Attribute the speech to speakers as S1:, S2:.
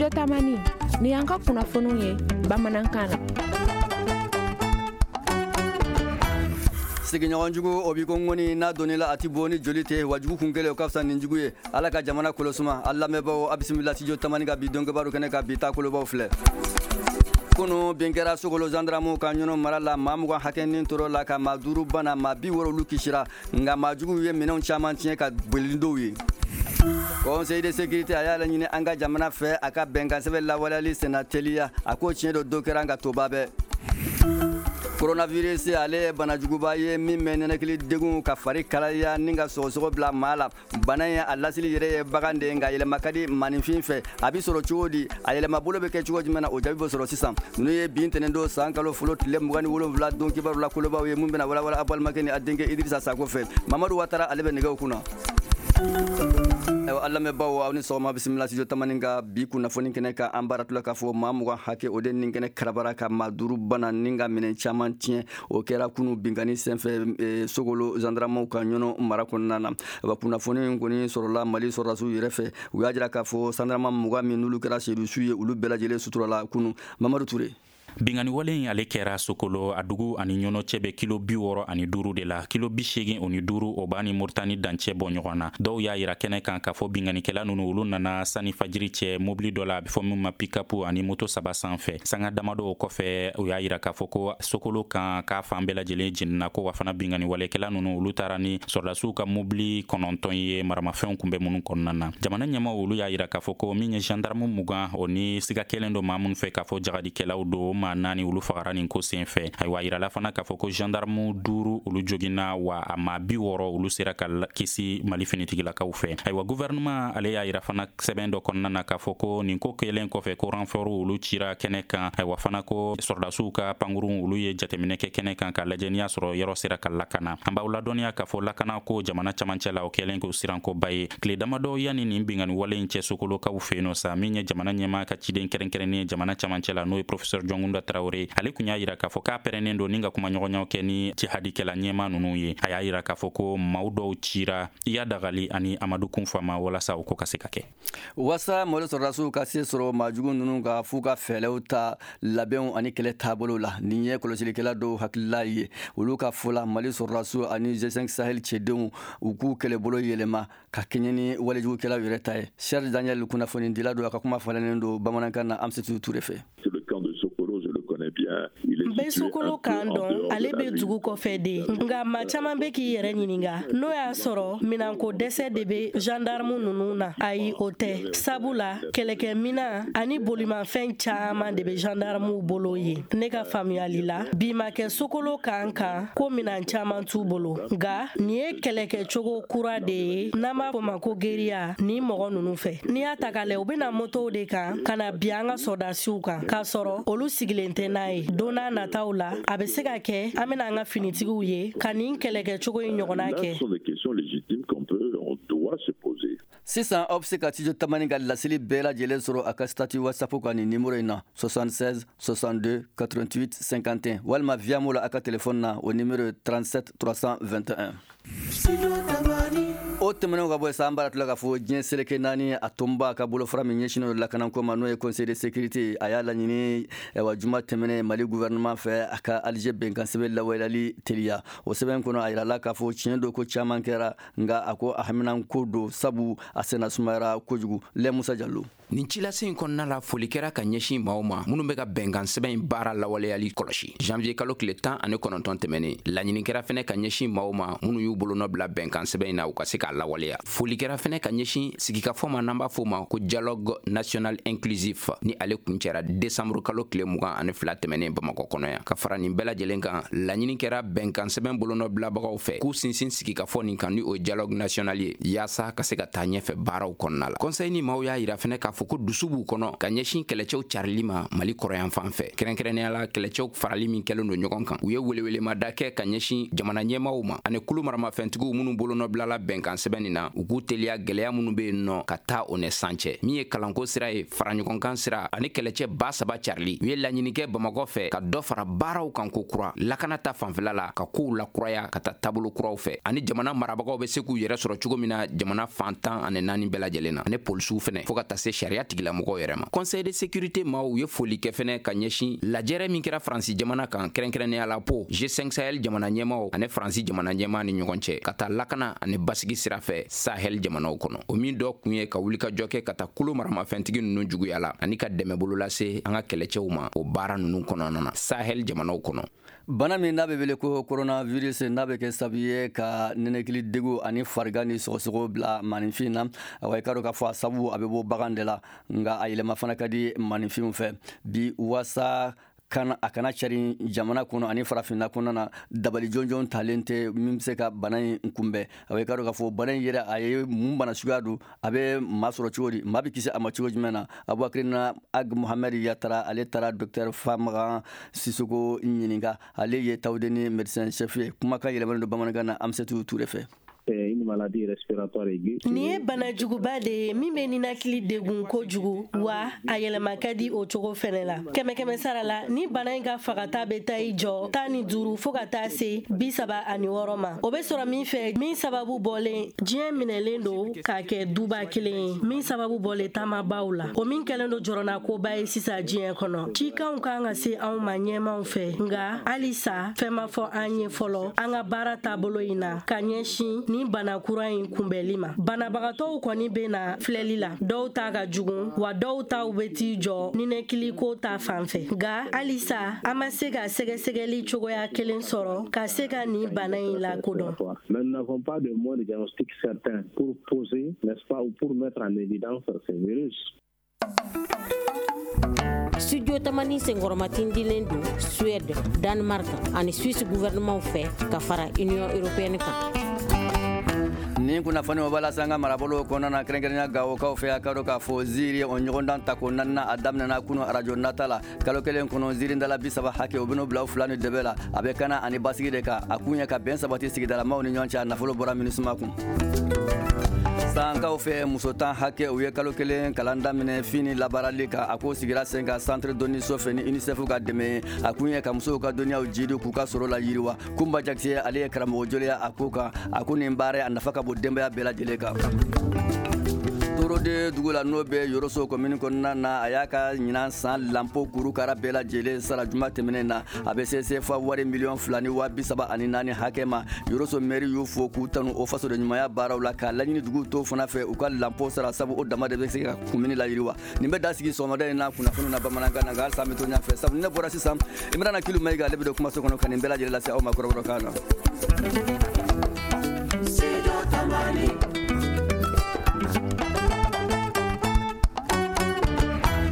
S1: Studio Tamani ni y'an ka kunnafoniw ye bamanankan na.
S2: Sigiɲɔgɔn jugu o bi ko ŋɔni n'a donnila a ti bɔ ni joli tɛ wa jugu kun kelen o ka fisa nin jugu ye. Ala ka jamana kolosuma a lamɛnbaaw a bisimila Studio Tamani ka bi dɔnkɛbaru kɛnɛ ka bi taa kolobaw filɛ. Kunu bin kɛra Sogolo gendarmew ka ɲɔnɔ mara la maa 20 hakɛ nin tɔɔrɔ la ka maa 5 bana maa 60 olu kisira nka maa juguw ye minɛnw caman tiɲɛ ka boli dɔw ye. Conseil de sécurité a y'a laɲini an ka jamana fɛ a ka bɛnkan sɛbɛn lawaleyali senna teliya a ko tiɲɛ dɔ kɛra an ka toba bɛɛ. Coronavirus ale ye bana juguba ye min bɛ nɛnɛkili degun ka fari kalaya ni ka sɔgɔsɔgɔ bila maa la. Bana ye a lasili yɛrɛ ye bagan de nka yɛlɛma ka di maninfin fɛ a bi sɔrɔ cogo di a yɛlɛma bolo bɛ kɛ cogo jumɛn na o jaabi bɛ sɔrɔ sisan. N'u ye bin tɛnɛndon san kalo fɔlɔ tile 27 don kibaru la kolobaw ye mun bɛna walawala a balimakɛ ni a denkɛ Idrissa Sako fɛ. Mamadu Watara ale bɛ nɛgɛw kunna. Allah me bawo aw ni sɔgɔma bisimila Studio Tamani ka bi kunnafoni kɛnɛ ka an baratula k'a fɔ maa 20 hakɛ o de nin kɛnɛ karabara ka maa 5 bana ni ka minɛn caman tiɲɛ o kɛra kunu binkani senfɛ Sogolo gendarmew ka ɲɔnɔ mara kɔnɔna na. Kunnafoni kɔni sɔrɔla Mali sɔrɔdasiw yɛrɛ fɛ u y'a jira k'a fɔ gendarme 20 min n'olu kɛra sedusu ye olu bɛɛ lajɛlen suturala kunu. Mamadu Ture.
S3: Bingani wale in ale kɛra Sokolo a dugu ani ɲɔnɔ cɛ bɛ kilo 65 de la kilo 85 o b'a ni Moritani dancɛ bɔ ɲɔgɔn na. Dɔw y'a yira kɛnɛ kan k'a fɔ binganikɛla ninnu olu nana sani fajiri cɛ mobili dɔ la a bɛ fɔ min ma pick-up ani moto 3 sanfɛ. Sanga damadɔ o kɔfɛ u y'a yira k'a fɔ ko Sokolo kan k'a fan bɛɛ lajɛlen jenina ko wa fana bingani walekɛla ninnu olu taara ni sɔrɔdasiw ka mobili 9 ye maramafɛnw kun bɛ minnu kɔnɔna na. Jamana ɲɛmaaw olu y'a yira k'a fɔ ko min ye gendarme 20 o ni siga kelen dɔ maa minnu fɛ k'a fɔ jagadikɛlaw do maa 4 olu fagara nin ko senfɛ. Ayiwa yirala fana k'a fɔ ko gendarme 5 olu joginna wa a maa 60 olu sera ka kisi Mali finitigilakaw fɛ. Ayiwa gouvernement ale y'a yira fana sɛbɛn dɔ kɔnɔna na k'a fɔ ko nin ko kelen kɔfɛ ko renfort olu cira kɛnɛ kan. Ayiwa fana ko sɔrɔdasiw ka pankurun olu ye jateminɛ kɛ kɛnɛ kan ka lajɛ ni y'a sɔrɔ yɔrɔ sera ka lakana. An b'aw ladɔnniya k'a fɔ lakana ko jamana camancɛ la o kɛlen ko sirankoba ye. Tile damadɔ yani nin bingani wale in cɛ Sokolokaw fɛ yen nɔ sa min ye jamana ɲɛmaa ka ciden kɛrɛnkɛrɛnnen jamana camancɛ la n'o ye professeur Jɔngunda Traoré ale kun y'a yira k'a fɔ k'a pɛrɛnnen don ni ka kuma ɲɔgɔnyaw kɛ ni jihadikɛla ɲɛmaa ninnu ye. A y'a yira k'a fɔ ko maaw dɔw cira Iya Dagali ani Amadu Kunfama walasa o ko ka se ka kɛ.
S2: Wasa Mali sɔrɔdasiw ka se sɔrɔ maajugu ninnu ka f'u ka fɛɛrɛw ta labɛnw ani kɛlɛ taabolo la. Nin ye kɔlɔsilikɛla dɔw hakilila ye. Olu ka fɔ la Mali sɔrɔdasiw ani G5 Sahel cɛdenw u k'u kɛlɛbolo yɛlɛma ka kɛɲɛ ni walejugukɛlaw yɛrɛ ta ye. Charles Daniel kunnafoni dila don a ka kuma fɔlɔlen don bamanankan na Amsatou Touré fɛ.
S4: Bɛ Sokolo kan dɔn ale bɛ dugu kɔfɛ de nka maa caman bɛ k'i yɛrɛ ɲininka n'o y'a sɔrɔ minanko dɛsɛ de bɛ gendarme ninnu na ayi o tɛ sabula kɛlɛkɛminan ani bolimafɛn caman de bɛ gendarmew bolo ye ne ka faamuyali la bi ma kɛ Sokolo kan ko minan caman t'u bolo nka nin ye kɛlɛkɛcogo kura de ye n'an b'a fɔ ma ko geriya ni mɔgɔ ninnu fɛ n'i y'a ta k'a lajɛ u bɛna motow de kan ka na bi an ka sɔrɔdasiw kan k'a sɔrɔ olu sigilen tɛ n'a ye don n'a nataw la a bɛ se ka kɛ an bɛna an ka finitigiw ye ka nin kɛlɛkɛcogo in ɲɔgɔnna kɛ.
S2: Sisan aw bɛ se ka Studio Tamani ka laseli bɛɛ lajɛlen sɔrɔ a ka statut WhatsApp kan nin numéro in na 76 62 88 51 walima via mo la a ka téléphone na o numéro 37 321. O tɛmɛnen ka bɔ san baratula k'a fɔ diɲɛ seleke 4 a tonba ka bolofara min ɲɛsinnen lakanako ma n'o ye Conseil de sécurité a y'a laɲini wa juma tɛmɛnen Mali gouvernement fɛ a ka Alger bɛnkan sɛbɛn lawaleyali teliya o sɛbɛn kɔnɔ a yirala k'a fɔ tiɲɛ don ko caman kɛra nka a ko a haminan ko don sabu a senna sumayara kojugu. Lɛ Musa Jallo.
S5: Nin cilase in kɔnɔna la foli kɛra ka ɲɛsin maaw ma minnu bɛ ka bɛnkan sɛbɛn in baara lawaleyali kɔlɔsi. Janvier kalo tile 19 tɛmɛnen laɲini kɛra fɛnɛ ka ɲɛsin maaw ma minnu y'u bolonɔ bila bɛnkan sɛbɛn in na u ka se k'a lawaleya. Foli kɛra fɛnɛ ka ɲɛsin sigikafɔ ma n'an b'a fɔ ma ko dialogue national inclusif ni ale kuncɛra décembre kalo tile 22 tɛmɛnen Bamakɔ kɔnɔ yan. Ka fara nin bɛɛ lajɛlen kan laɲini kɛra bɛnkan sɛbɛn bolonɔ bilabagaw fɛ k'u sinsin sigikafɔ nin kan ni o dialogue national ye yaasa ka se ka taa ɲɛfɛ baaraw kɔnɔna la. Conseil ni maaw y'a yira fɛnɛ k'a fɔ ko dusu b'u kɔnɔ ka ɲɛsin kɛlɛcɛw carili ma Mali kɔrɔyan fan fɛ. Kɛrɛnkɛrɛnnenya la kɛlɛcɛw farali min kɛlen don ɲɔgɔn kan u ye welewelema da kɛ ka ɲɛsin jamana ɲɛmaaw ma ani kulu maramafɛntigiw minnu bolonɔ bilala bɛnkan sɛbɛn nin na u k'u teliya gwɛlɛya minnu be yen nɔ ka taa o nɛ sancɛ min ye kalanko sira ye faraɲɔgɔnkan sira ani kɛlɛcɛ ba saba carili u ye laɲinikɛ bamakɔ fɛ ka dɔ fara baaraw kan ko kura lakana ta fanfɛla la ka koow lakuraya ka taa taabolo kuraw fɛ ani jamana marabagaw be se k'u yɛrɛ sɔrɔ cogo min na jamana fantan ani 4 bɛɛ lajɛlen na ani polisiw fɛnɛ fɔɔ ka taa se sariya tigilamɔgɔw yɛrɛ ma conseil de sécurité maaw ye foli kɛ fɛnɛ ka ɲɛsin lajɛrɛ min kɛra faransi jamana kan kɛrɛnkɛrɛnnenya la po G5 Sahel jamana ɲɛmaw ani faransi jamana ɲɛma ni ɲɔgɔn cɛ ka taa lakana ani basigi sira fɛ Sahel jamanaw kɔnɔ o min dɔ kun ye ka wuli ka jɔ kɛ ka taa kolo maramafɛntigi nunu juguya la ani ka dɛmɛ bolo lase an ka kɛlɛcɛw ma o baara nunu kɔnɔna na Sahel jamanaw kɔnɔ.
S2: Bana min n'a bɛ wele ko coronavirus n'a bɛ kɛ sababu ye ka nɛnɛkili degun ani farigan ni sɔgɔsɔgɔ bila maninfin na wa i ka dɔn k'a fɔ a sababu a bɛ bɔ bagan de la nka a yɛlɛma fana ka di maninfinw fɛ bi wasa a kana cari jamana kɔnɔ ani farafinna kɔnɔna na dabali jɔnjɔn talen tɛ min bɛ se ka bana in kunbɛn a i ka dɔn k'a fɔ bana in yɛrɛ a ye mun bana suguya don a bɛ maa sɔrɔ cogo di maa bɛ kisi a ma cogo jumɛn na Abubakari Ag Mohamed Yatara ale taara Dr Famagan Sisoko ɲininka ale ye tawudeni médecin chef ye kumakan yɛlɛmalen don bamanankan na Amsatou Touré fɛ.
S6: Une maladie respiratoire aiguë.
S4: Ni ye bana juguba de ye min bɛ ninakili degun kojugu wa a yɛlɛma ka di o cogo fɛnɛ la kɛmɛ sara la ni bana in ka fagata bɛ taa I jɔ 15 fo ka taa se 36 ma o bɛ sɔrɔ min fɛ min sababu bɔlen diɲɛ minɛlen don k'a kɛ duba kelen ye min sababu bɔlen taamabaw la o min kɛlen don jɔrɔna koba ye sisan diɲɛ kɔnɔ cikanw kan ka se anw ma ɲɛmaw fɛ nka halisa fɛn ma fɔ an ye fɔlɔ an ka baara taabolo in na ka ɲɛsin ni bana kura in kunbɛli ma banabagatɔw kɔni bɛ na filɛli la dɔw ta ka jugun wa dɔw taw bɛ t'i jɔ ninɛkili ko ta fanfɛ nka halisa an ma se ka sɛgɛsɛgɛli cogoya kelen sɔrɔ ka se ka nin bana in lakodɔn.
S6: Mais nous n'avons pas de moyens de diagnostic certains pour poser, n'est-ce pas, ou pour mettre en évidence ces virus.
S7: Studio Tamani Sengoromatin dilen do Suède, Danemark ani Suisse gouvernement fɛ ka fara Union européenne kan.
S2: Ni kunnafoni o bala sanga marabolo kɔnɔna kɛrɛnkɛrɛnya Gawokaw fɛ a ka dɔn k'a fɔ Ziri o ɲɔgɔndan ta ko naaninan a daminɛna kunu arajo nata la kalo kelen kɔnɔ Zirindala 30 hakɛ o bɛn'o bila 2 ni dɛbɛ la a bɛ kana ani basigi de kan a kun ye ka bɛn sabati sigidalamaw ni ɲɔgɔn cɛ a nafolo bɔra MINUSMA kun. Sankaw fɛ muso tan hakɛ u ye kalo kelen kalan daminɛ fini labarali kan a ko sigira sen ka centre dɔnniso fɛ ni UNICEF ka dɛmɛ a kun ye ka musow ka dɔnniyaw jidi k'u ka sɔrɔ la yiriwa Kumba Jakite ale ye karamɔgɔ jɔliya a ko kan a ko nin baara a nafa ka bon denbaya bɛɛ lajɛlen kan. Torode dugu la n'o bɛ Yoroso commune kɔnɔna na a y'a ka ɲinan san lampo kurukara bɛɛ lajɛlen sara juma tɛmɛnen na a bɛ se CFA wari $1,234 hakɛ ma Yoroso maire y'u fo k'u tanu o faso de ɲumanya baaraw la ka laɲini dugu tɔw fana fɛ u ka lampo sara sabu o dama de bɛ se ka commune la yiriwa nin bɛ da sigi sɔgɔmada in na kunnafoni na bamanankan na nka halisa an bɛ to ɲɔgɔn fɛ sabu ne bɔra sisan Imrana Kilu Mayiga ale bɛ don kumaso kɔnɔ ka nin bɛɛ lajɛlen lase aw ma kɔrɔbɔrɔkan na.